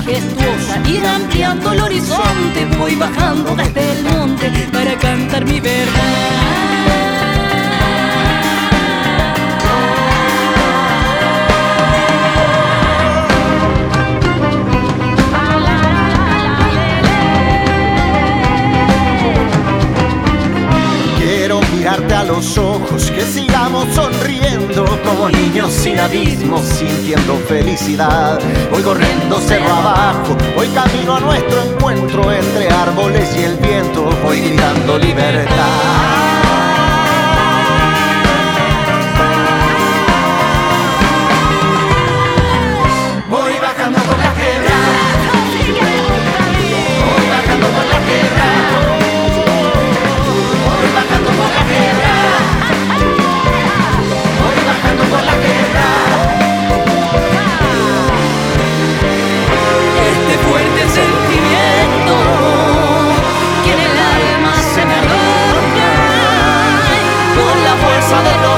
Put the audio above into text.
majestuosa, ir ampliando el horizonte. Voy bajando desde el monte para cantar mi verdad. Mirarte a los ojos, que sigamos sonriendo como niños sin abismos, sintiendo felicidad. Voy corriendo cerro abajo, voy camino a nuestro encuentro entre árboles y el viento, voy gritando libertad. Voy bajando por la quebrada, voy bajando por la quebrada. Voy bajando por la quebrada, voy bajando por la quebrada. Este fuerte sentimiento que en el alma se me arroja, con la fuerza de los